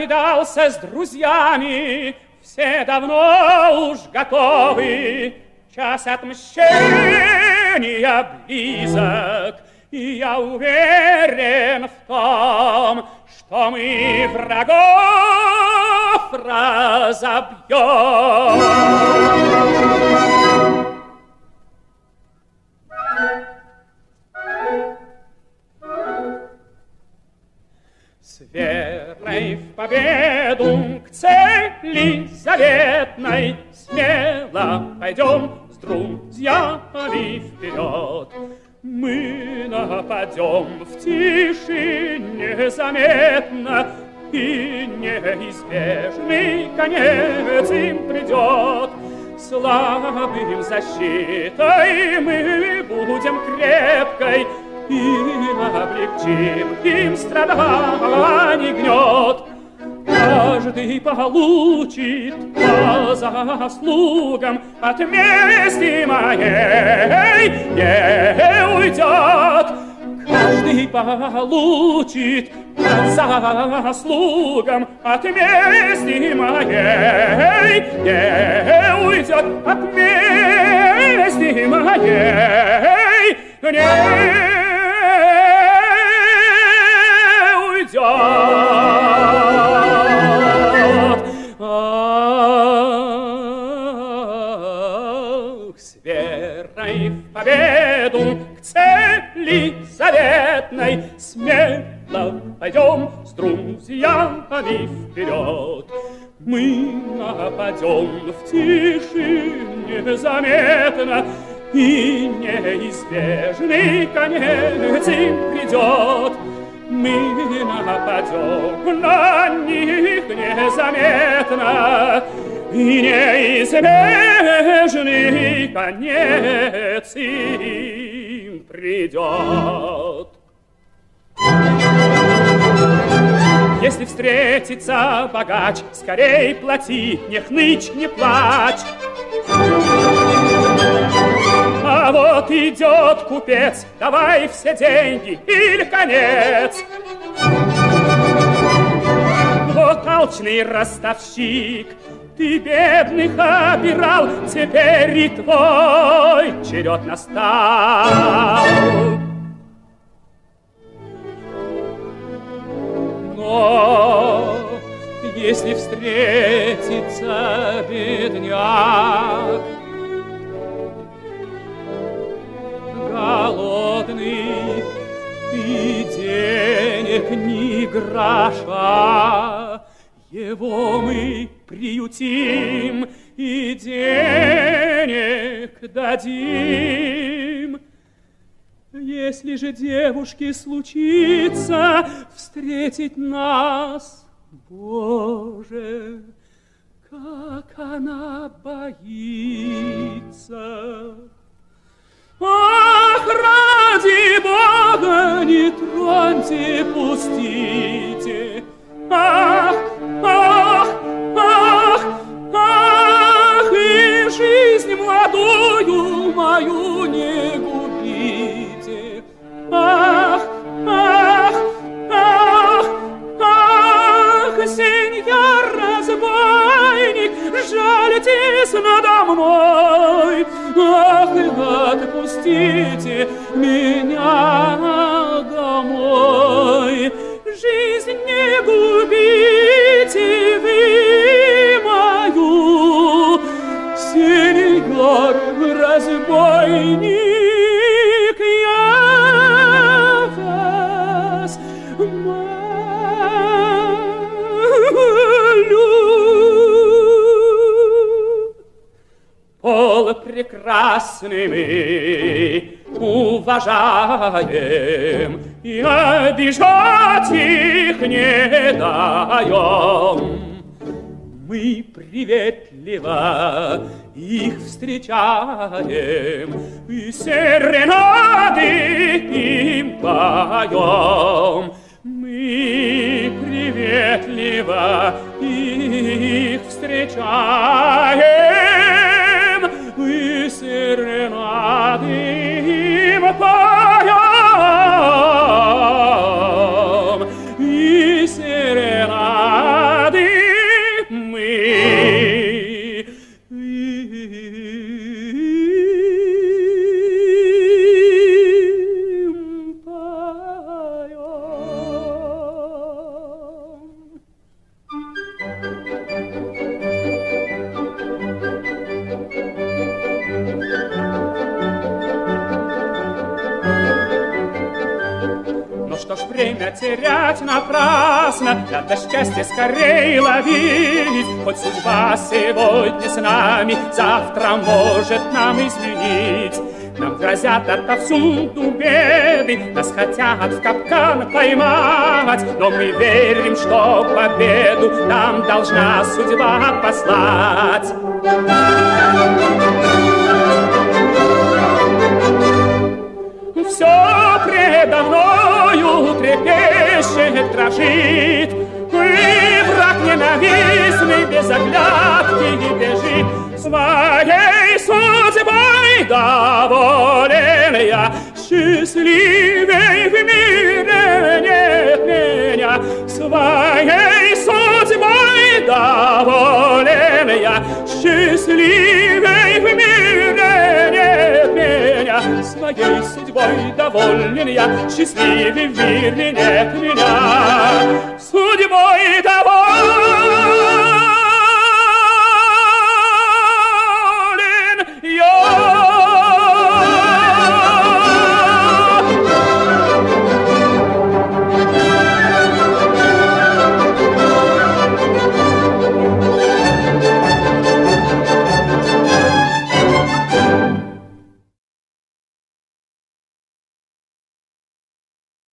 повидался с друзьями, все давно уж готовы. Час отмщения близок, и я уверен в том, что мы врагов разобьем. С верой в победу к цели заветной смело пойдем с друзьями вперед. Мы нападем в тиши незаметно, и неизбежный конец им придет. Слабым защитой мы будем крепкой, и облегчим им страданий гнет. Каждый получит по заслугам, от мести моей не уйдет. Каждый получит по заслугам, от мести моей не уйдет. От мести моей не уйдет. С верой в победу к цели заветной смело пойдем с друзьями вперед. Мы нападем в тиши незаметно, и неизбежный конец им придет. Мы нападем на них незаметно, и неизбежный конец им придет. Если встретится богач, скорей плати, не хнычь, не плачь. А вот идет купец, давай все деньги или конец. Вот алчный ростовщик, ты бедных обирал, теперь и твой черед настал. Но если встретится бедняк, голодный и денег ни гроша, его мы приютим и денег дадим. Если же девушке случится встретить нас, Боже, как она боится! Ах, ради Бога, не троньте, пустите! Ах, ах, ах, ах, и жизнь молодую мою не губите! Ах, ах, ах, ах, сеньор-разбойник, жальтесь надо мной! Ах, отпустите меня домой! Жизнь не губите вы мою, сеньор-разбойник, я вас молю. Полупрекрасный мы уважаем и обижать их не даем. Мы приветливо их встречаем и серенады им поем. Мы приветливо их встречаем и серенады им поем. И серенады Ну что ж время терять напрасно, надо счастье скорее ловить. Хоть судьба сегодня с нами, завтра может нам изменить. Нам грозят отовсюду беды, нас хотят в капкан поймать, но мы верим, что победу нам должна судьба послать. Все предо мною трепещет, дрожит, и враг ненавистный без оглядки бежит. Своей судьбой доволен я, счастливей в мире нет меня. Своей судьбой доволен я, счастливей в мире нет меня. Своей судьбой доволен я, счастливей в мире нет меня. Судьбой доволен